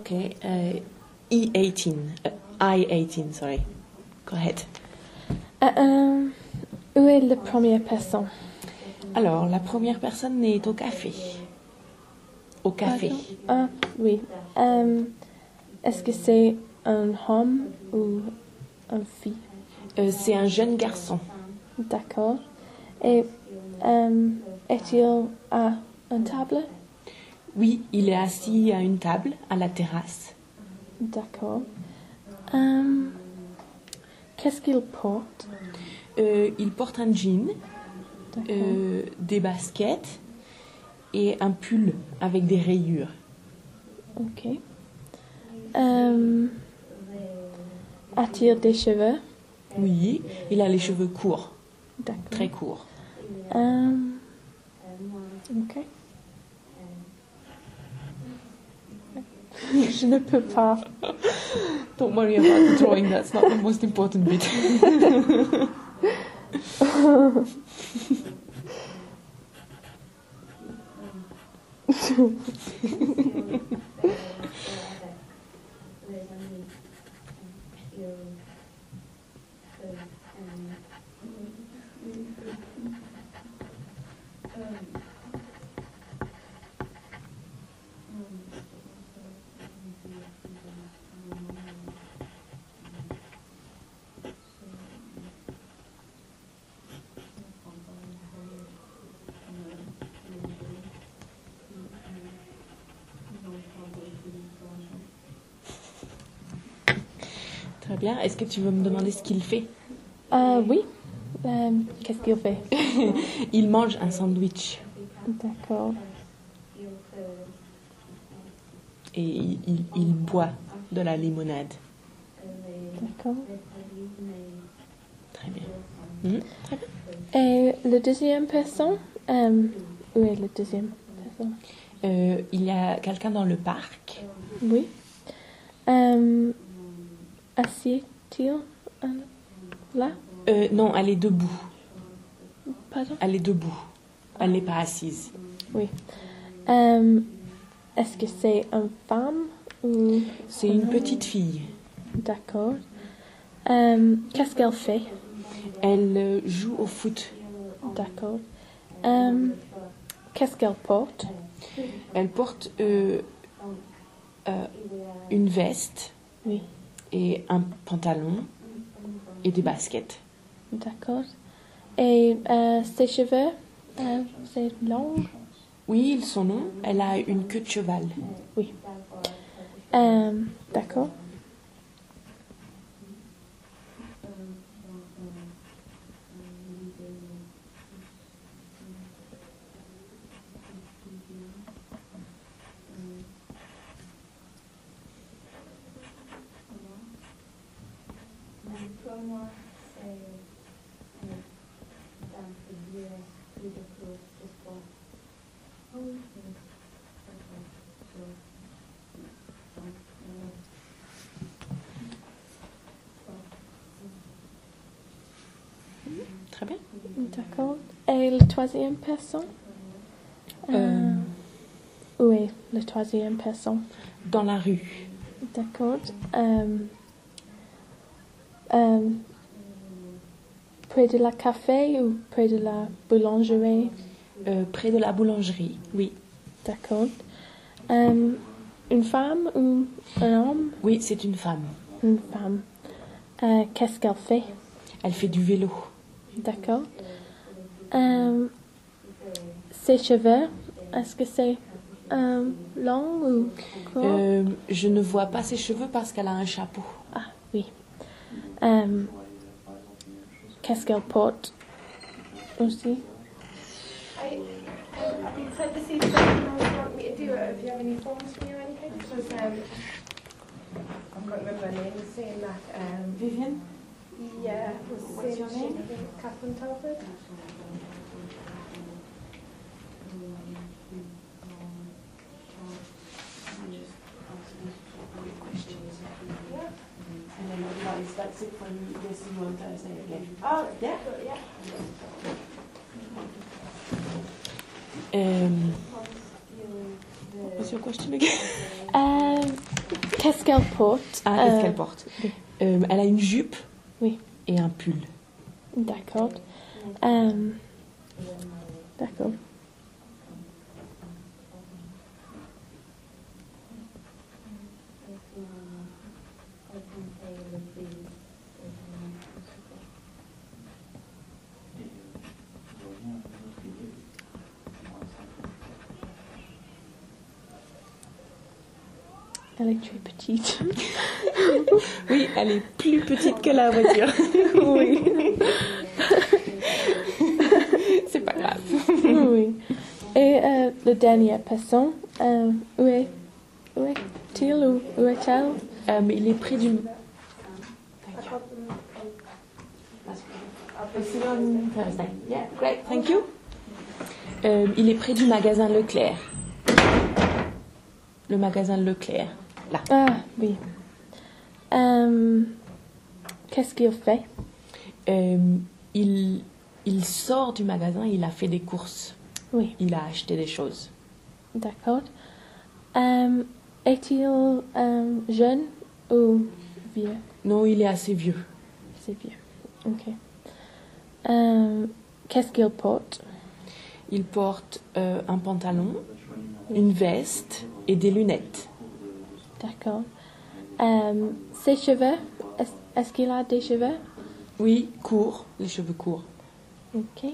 Okay. E18. I18, sorry. Go ahead. Où est la première personne? Alors, la première personne est au café. Au café. Ah, oui. Est-ce que c'est un homme ou une fille? C'est un jeune garçon. D'accord. Et est-il à une table? Oui, il est assis à une table, à la terrasse. D'accord. Qu'est-ce qu'il porte? Il porte un jean, D'accord. des baskets et un pull avec des rayures. Ok. A-t-il des cheveux? Oui, il a les cheveux courts, D'accord. très courts. Ok. Je ne peux pas. Don't worry about the drawing, that's not the most important bit. Très bien. Est-ce que tu veux me demander ce qu'il fait? Oui. Qu'est-ce qu'il fait? Il mange un sandwich D'accord. et il boit de la limonade. D'accord. Très bien. Très bien. Et la deuxième personne? Où est la deuxième personne? Il y a quelqu'un dans le parc. Oui. Assied-il là? Non, elle est debout. Pardon? Elle est debout. Elle n'est pas assise. Oui. Est-ce que c'est une femme ou... C'est une petite fille. D'accord. Qu'est-ce qu'elle fait? Elle joue au foot. D'accord. Qu'est-ce qu'elle porte? Elle porte une veste Oui. et un pantalon et des baskets. D'accord. Et ses cheveux, c'est long? Oui, ils sont longs. Elle a une queue de cheval. Oui. D'accord. Très bien. D'accord. Et la troisième personne? Où est la troisième personne? Dans la rue. D'accord. Près de la café ou près de la boulangerie? Près de la boulangerie. Oui. D'accord. Une femme ou un homme? Oui, c'est une femme. Une femme. Qu'est-ce qu'elle fait? Elle fait du vélo. D'accord. Ses cheveux, est-ce que c'est long ou court? Je ne vois pas ses cheveux parce qu'elle a un chapeau. Ah, oui. Qu'est-ce qu'elle porte aussi? I've been sent this evening. If you want me to do it, if you have any forms for me or anything, because I've got to remember her name. Was saying that. Vivienne? Yeah. What's your name? Catherine Telford. And then otherwise, that's it for you. We'll see you on Thursday again. Oh, Yeah? yeah. What was your question again? Qu'est-ce qu'elle porte? Ah, qu'est-ce qu'elle porte? Elle a une jupe Oui. et un pull. D'accord. D'accord. Elle est très petite. Oui, elle est plus petite que la voiture. Oui. C'est pas grave. Oui. Et la dernière personne, où est-il ou où est-elle? Il est près du... Yeah, great, thank you. Il est près du magasin Leclerc. Le magasin Leclerc, là. Ah, oui. Qu'est-ce qu'il fait? Il sort du magasin, il a fait des courses. Oui, Il a acheté des choses. d'accord. Est-il jeune ou vieux? Non, il est assez vieux. C'est vieux. Ok. Qu'est-ce qu'il porte? Il porte un pantalon, une veste et des lunettes. D'accord. Ses cheveux? Est-ce qu'il a des cheveux? Oui, court, les cheveux courts. Ok.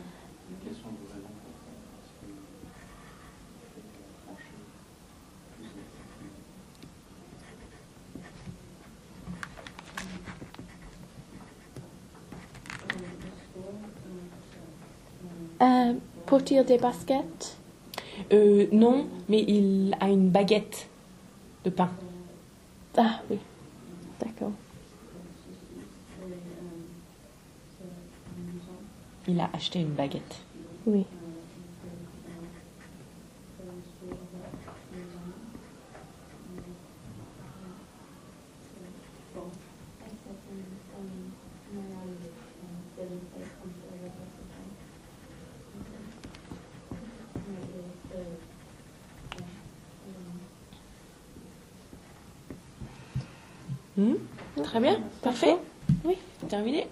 Porte-t-il des baskets? Non, mais il a une baguette de pain. Ah oui, d'accord. Il a acheté une baguette. Oui. Très bien, parfait. Oui. Terminé.